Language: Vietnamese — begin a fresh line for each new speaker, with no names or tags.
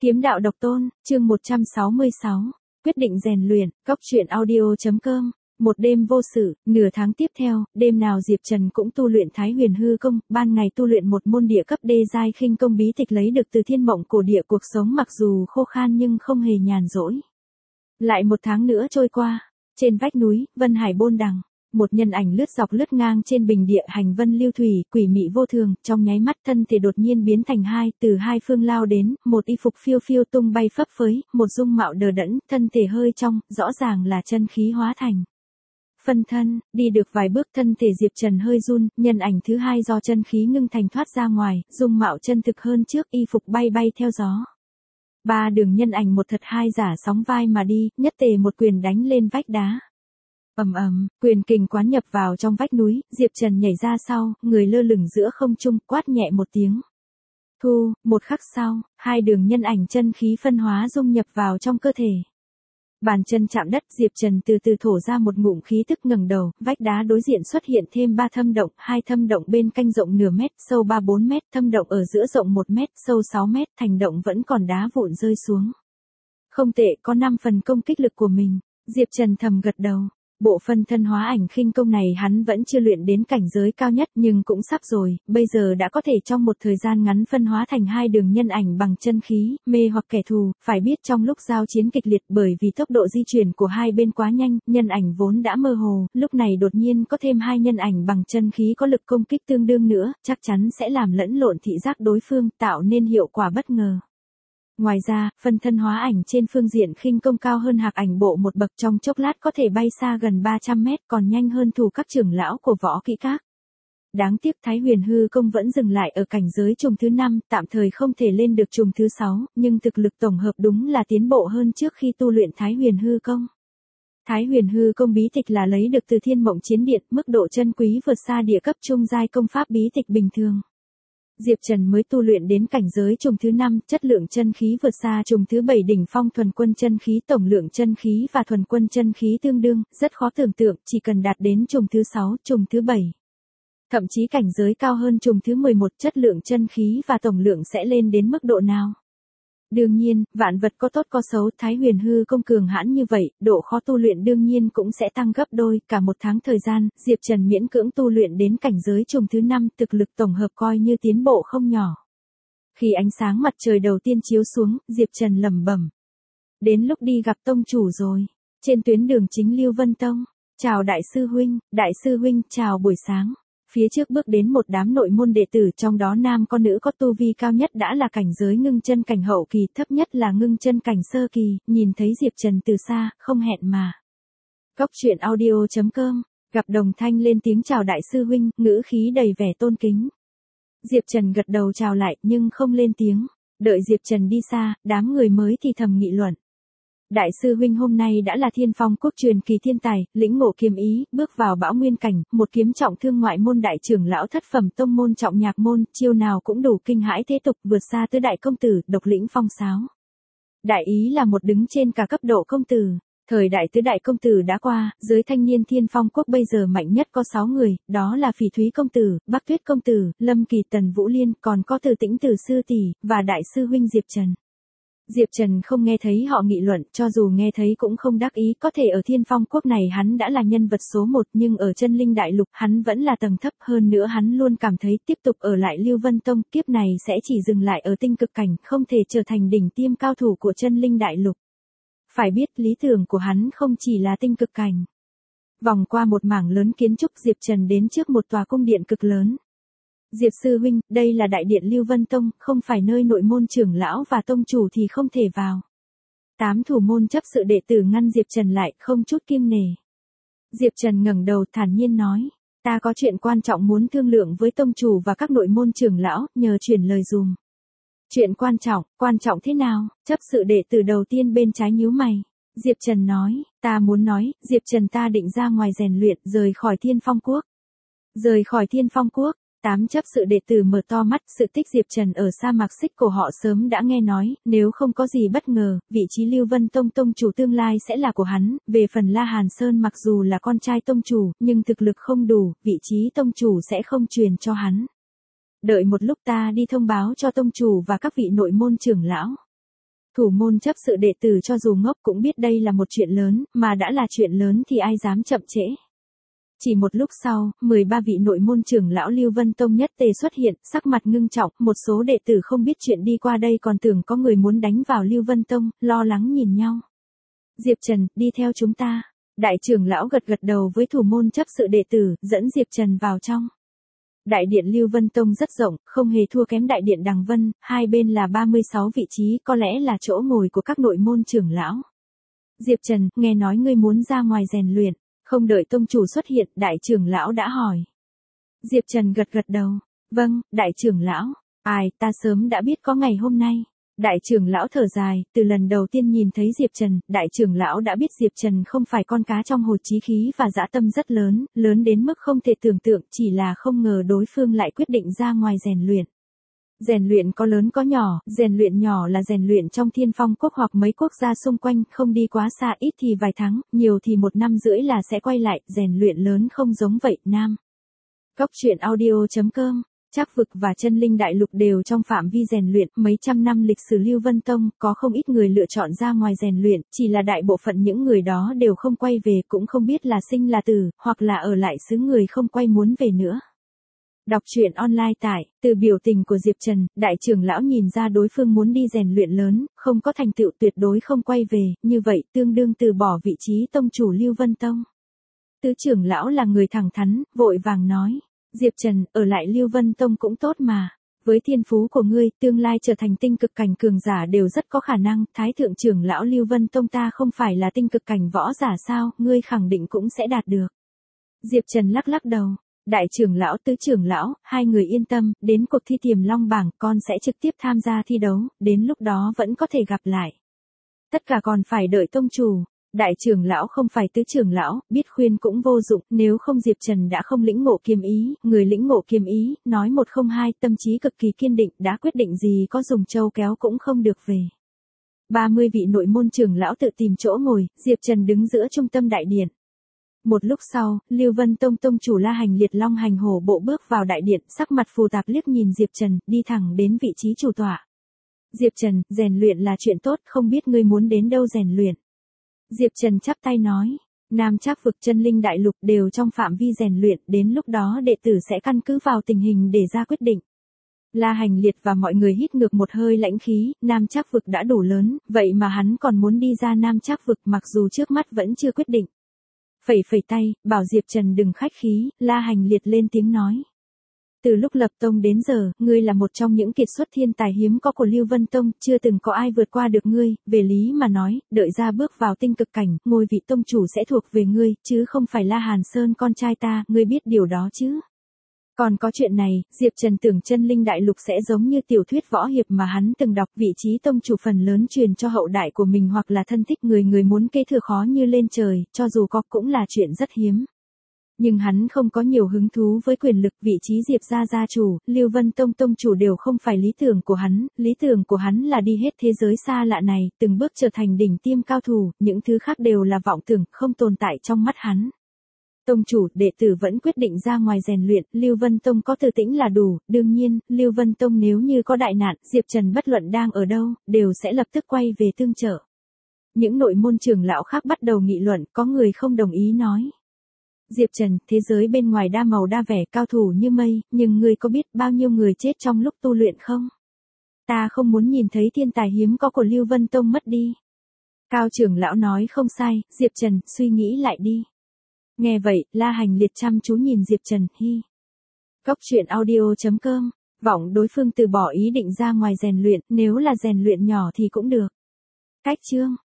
Kiếm đạo độc tôn, chương 166, quyết định rèn luyện, góc truyện audio.com. Một đêm vô sự, nửa tháng tiếp theo, đêm nào Diệp Trần cũng tu luyện Thái Huyền Hư Công, ban ngày tu luyện một môn địa cấp đê giai khinh công bí tịch lấy được từ thiên mộng cổ địa. Cuộc sống mặc dù khô khan nhưng không hề nhàn rỗi. Lại một tháng nữa trôi qua, trên vách núi, Vân Hải Bôn Đằng, một nhân ảnh lướt dọc lướt ngang trên bình địa hành vân lưu thủy, quỷ mị vô thường, trong nháy mắt thân thể đột nhiên biến thành hai, từ hai phương lao đến, một y phục phiêu phiêu tung bay phấp phới, một dung mạo đờ đẫn, thân thể hơi trong, rõ ràng là chân khí hóa thành. Phân thân, đi được vài bước thân thể Diệp Trần hơi run, nhân ảnh thứ hai do chân khí ngưng thành thoát ra ngoài, dung mạo chân thực hơn trước, y phục bay bay theo gió. Ba đường nhân ảnh một thật hai giả sóng vai mà đi, nhất tề một quyền đánh lên vách đá. Ầm ầm, quyền kình quán nhập vào trong vách núi, Diệp Trần nhảy ra sau, người lơ lửng giữa không trung, quát nhẹ một tiếng. Thu, một khắc sau, hai đường nhân ảnh chân khí phân hóa dung nhập vào trong cơ thể. Bàn chân chạm đất, Diệp Trần từ từ thổ ra một ngụm khí tức, ngẩng đầu, vách đá đối diện xuất hiện thêm 3 thâm động, 2 thâm động bên cạnh rộng nửa mét, sâu 3-4 mét, thâm động ở giữa rộng 1 mét, sâu 6 mét, thành động vẫn còn đá vụn rơi xuống. Không tệ, có 5 phần công kích lực của mình, Diệp Trần thầm gật đầu. Bộ phân thân hóa ảnh khinh công này hắn vẫn chưa luyện đến cảnh giới cao nhất nhưng cũng sắp rồi, bây giờ đã có thể trong một thời gian ngắn phân hóa thành hai đường nhân ảnh bằng chân khí, mê hoặc kẻ thù, phải biết trong lúc giao chiến kịch liệt bởi vì tốc độ di chuyển của hai bên quá nhanh, nhân ảnh vốn đã mơ hồ, lúc này đột nhiên có thêm hai nhân ảnh bằng chân khí có lực công kích tương đương nữa, chắc chắn sẽ làm lẫn lộn thị giác đối phương, tạo nên hiệu quả bất ngờ. Ngoài ra, phân thân hóa ảnh trên phương diện khinh công cao hơn hạc ảnh bộ một bậc, trong chốc lát có thể bay xa gần 300 mét, còn nhanh hơn thủ các trưởng lão của võ kỹ các. Đáng tiếc Thái Huyền Hư Công vẫn dừng lại ở cảnh giới trùng thứ 5, tạm thời không thể lên được trùng thứ 6, nhưng thực lực tổng hợp đúng là tiến bộ hơn trước khi tu luyện Thái Huyền Hư Công. Thái Huyền Hư Công bí tịch là lấy được từ Thiên Mộng Chiến Điện, mức độ chân quý vượt xa địa cấp trung giai công pháp bí tịch bình thường. Diệp Trần mới tu luyện đến cảnh giới trùng thứ 5, chất lượng chân khí vượt xa trùng thứ 7 đỉnh phong thuần quân chân khí, tổng lượng chân khí và thuần quân chân khí tương đương, rất khó tưởng tượng, chỉ cần đạt đến trùng thứ 6, trùng thứ 7. Thậm chí cảnh giới cao hơn trùng thứ 11, chất lượng chân khí và tổng lượng sẽ lên đến mức độ nào? Đương nhiên, vạn vật có tốt có xấu, Thái Huyền Hư Công cường hãn như vậy, độ khó tu luyện đương nhiên cũng sẽ tăng gấp đôi, cả một tháng thời gian, Diệp Trần miễn cưỡng tu luyện đến cảnh giới trùng thứ 5, thực lực tổng hợp coi như tiến bộ không nhỏ. Khi ánh sáng mặt trời đầu tiên chiếu xuống, Diệp Trần lẩm bẩm. Đến lúc đi gặp tông chủ rồi. Trên tuyến đường chính Lưu Vân Tông. Chào đại sư huynh, chào buổi sáng. Phía trước bước đến một đám nội môn đệ tử, trong đó nam có nữ, có tu vi cao nhất đã là cảnh giới ngưng chân cảnh hậu kỳ, thấp nhất là ngưng chân cảnh sơ kỳ, nhìn thấy Diệp Trần từ xa, không hẹn mà. Góc truyện audio.com, gặp đồng thanh lên tiếng chào đại sư huynh, ngữ khí đầy vẻ tôn kính. Diệp Trần gật đầu chào lại nhưng không lên tiếng, đợi Diệp Trần đi xa, đám người mới thì thầm nghị luận. Đại sư huynh hôm nay đã là Thiên Phong Quốc truyền kỳ thiên tài, lĩnh ngộ kiếm ý, bước vào bão nguyên cảnh, một kiếm trọng thương ngoại môn đại trưởng lão thất phẩm tông môn trọng nhạc môn, chiêu nào cũng đủ kinh hãi thế tục, vượt xa tứ đại công tử, độc lĩnh phong sáo. Đại ý là một đứng trên cả cấp độ công tử. Thời đại tứ đại công tử đã qua, giới thanh niên Thiên Phong Quốc bây giờ mạnh nhất có 6 người, đó là Phỉ Thúy công tử, Bắc Tuyết công tử, Lâm Kỳ, Tần Vũ Liên, còn có Từ Tĩnh Tử sư tỷ và đại sư huynh Diệp Trần. Diệp Trần không nghe thấy họ nghị luận, cho dù nghe thấy cũng không đắc ý, có thể ở Thiên Phong Quốc này hắn đã là nhân vật số 1, nhưng ở Chân Linh Đại Lục hắn vẫn là tầng thấp, hơn nữa hắn luôn cảm thấy tiếp tục ở lại Lưu Vân Tông, kiếp này sẽ chỉ dừng lại ở tinh cực cảnh, không thể trở thành đỉnh tiêm cao thủ của Chân Linh Đại Lục. Phải biết lý tưởng của hắn không chỉ là tinh cực cảnh. Vòng qua một mảng lớn kiến trúc, Diệp Trần đến trước một tòa cung điện cực lớn. Diệp sư huynh, đây là đại điện Lưu Vân Tông, không phải nơi nội môn trưởng lão và tông chủ thì không thể vào. 8 thủ môn chấp sự đệ tử ngăn Diệp Trần lại, không chút kiêng nể. Diệp Trần ngẩng đầu thản nhiên nói, ta có chuyện quan trọng muốn thương lượng với tông chủ và các nội môn trưởng lão, nhờ chuyển lời dùm. Chuyện quan trọng thế nào? Chấp sự đệ tử đầu tiên bên trái nhíu mày. Diệp Trần nói, ta muốn nói, Diệp Trần ta định ra ngoài rèn luyện, rời khỏi Thiên Phong Quốc. Rời khỏi Thiên Phong Quốc. 8 chấp sự đệ tử mở to mắt, sự tích Diệp Trần ở sa mạc xích cổ họ sớm đã nghe nói, nếu không có gì bất ngờ, vị trí Lưu Vân Tông tông chủ tương lai sẽ là của hắn, về phần La Hàn Sơn mặc dù là con trai tông chủ, nhưng thực lực không đủ, vị trí tông chủ sẽ không truyền cho hắn. Đợi một lúc ta đi thông báo cho tông chủ và các vị nội môn trưởng lão. Thủ môn chấp sự đệ tử cho dù ngốc cũng biết đây là một chuyện lớn, mà đã là chuyện lớn thì ai dám chậm trễ. Chỉ một lúc sau, 13 vị nội môn trưởng lão Lưu Vân Tông nhất tề xuất hiện, sắc mặt ngưng trọng, một số đệ tử không biết chuyện đi qua đây còn tưởng có người muốn đánh vào Lưu Vân Tông, lo lắng nhìn nhau. Diệp Trần, đi theo chúng ta. Đại trưởng lão gật gật đầu với thủ môn chấp sự đệ tử, dẫn Diệp Trần vào trong. Đại điện Lưu Vân Tông rất rộng, không hề thua kém đại điện Đằng Vân, hai bên là 36 vị trí, có lẽ là chỗ ngồi của các nội môn trưởng lão. Diệp Trần, nghe nói ngươi muốn ra ngoài rèn luyện, không đợi tông chủ xuất hiện, đại trưởng lão đã hỏi. Diệp Trần gật gật đầu, vâng, đại trưởng lão, ai, ta sớm đã biết có ngày hôm nay. Đại trưởng lão thở dài, từ lần đầu tiên nhìn thấy Diệp Trần, đại trưởng lão đã biết Diệp Trần không phải con cá trong hồ, chí khí và dã tâm rất lớn, lớn đến mức không thể tưởng tượng, chỉ là không ngờ đối phương lại quyết định ra ngoài rèn luyện. Rèn luyện có lớn có nhỏ, rèn luyện nhỏ là rèn luyện trong Thiên Phong quốc hoặc mấy quốc gia xung quanh, không đi quá xa, ít thì vài tháng, nhiều thì 1 năm rưỡi là sẽ quay lại, rèn luyện lớn không giống vậy, nam. Góc truyện audio.com. Trác Vực và Chân Linh Đại Lục đều trong phạm vi rèn luyện, mấy trăm năm lịch sử Lưu Vân Tông, có không ít người lựa chọn ra ngoài rèn luyện, chỉ là đại bộ phận những người đó đều không quay về, cũng không biết là sinh là tử, hoặc là ở lại xứ người không quay muốn về nữa. Đọc truyện online tại, từ biểu tình của Diệp Trần, đại trưởng lão nhìn ra đối phương muốn đi rèn luyện lớn, không có thành tựu tuyệt đối không quay về, như vậy tương đương từ bỏ vị trí tông chủ Lưu Vân Tông. Tứ trưởng lão là người thẳng thắn, vội vàng nói. Diệp Trần, ở lại Lưu Vân Tông cũng tốt mà. Với thiên phú của ngươi, tương lai trở thành tinh cực cảnh cường giả đều rất có khả năng. Thái thượng trưởng lão Lưu Vân Tông ta không phải là tinh cực cảnh võ giả sao, ngươi khẳng định cũng sẽ đạt được. Diệp Trần lắc lắc đầu. Đại trưởng lão, tứ trưởng lão, hai người yên tâm, đến cuộc thi Tiềm Long bảng con sẽ trực tiếp tham gia thi đấu, đến lúc đó vẫn có thể gặp lại. Tất cả còn phải đợi tông chủ. Đại trưởng lão không phải tứ trưởng lão, biết khuyên cũng vô dụng, nếu không Diệp Trần đã không lĩnh ngộ kiếm ý, người lĩnh ngộ kiếm ý, nói 102, tâm trí cực kỳ kiên định, đã quyết định gì có dùng châu kéo cũng không được về. 30 vị nội môn trưởng lão tự tìm chỗ ngồi, Diệp Trần đứng giữa trung tâm đại điện. Một lúc sau, Lưu Vân Tông tông chủ La Hành Liệt Long Hành Hổ bộ bước vào đại điện, sắc mặt phù tạp liếc nhìn Diệp Trần, đi thẳng đến vị trí chủ tọa. Diệp Trần, rèn luyện là chuyện tốt, không biết ngươi muốn đến đâu rèn luyện. Diệp Trần chắp tay nói, Nam Trác Vực, Chân Linh Đại Lục đều trong phạm vi rèn luyện, đến lúc đó đệ tử sẽ căn cứ vào tình hình để ra quyết định. La Hành Liệt và mọi người hít ngược một hơi lãnh khí, Nam Trác Vực đã đủ lớn, vậy mà hắn còn muốn đi ra Nam Trác Vực mặc dù trước mắt vẫn chưa quyết định. Phẩy phẩy tay, bảo Diệp Trần đừng khách khí, La Hành Liệt lên tiếng nói. Từ lúc lập tông đến giờ, ngươi là một trong những kiệt xuất thiên tài hiếm có của Lưu Vân Tông, chưa từng có ai vượt qua được ngươi, về lý mà nói, đợi ra bước vào tinh cực cảnh, ngôi vị tông chủ sẽ thuộc về ngươi, chứ không phải La Hàn Sơn con trai ta, ngươi biết điều đó chứ. Còn có chuyện này, Diệp Trần tưởng Chân Linh Đại Lục sẽ giống như tiểu thuyết võ hiệp mà hắn từng đọc, vị trí tông chủ phần lớn truyền cho hậu đại của mình hoặc là thân thích người muốn kế thừa khó như lên trời, cho dù có cũng là chuyện rất hiếm. Nhưng hắn không có nhiều hứng thú với quyền lực, vị trí Diệp gia gia chủ, Lưu Vân Tông tông chủ đều không phải lý tưởng của hắn là đi hết thế giới xa lạ này, từng bước trở thành đỉnh tiêm cao thủ, những thứ khác đều là vọng tưởng, không tồn tại trong mắt hắn. Tông chủ, đệ tử vẫn quyết định ra ngoài rèn luyện, Lưu Vân Tông có tự tĩnh là đủ, đương nhiên, Lưu Vân Tông nếu như có đại nạn, Diệp Trần bất luận đang ở đâu, đều sẽ lập tức quay về tương trợ. Những nội môn trưởng lão khác bắt đầu nghị luận, có người không đồng ý nói. Diệp Trần, thế giới bên ngoài đa màu đa vẻ, cao thủ như mây, nhưng ngươi có biết bao nhiêu người chết trong lúc tu luyện không? Ta không muốn nhìn thấy thiên tài hiếm có của Lưu Vân Tông mất đi. Cao trưởng lão nói không sai, Diệp Trần, suy nghĩ lại đi. Nghe vậy, La Hành Liệt chăm chú nhìn Diệp Trần, hi. Góc truyện audio.com, vọng đối phương từ bỏ ý định ra ngoài rèn luyện, nếu là rèn luyện nhỏ thì cũng được. Cách chương.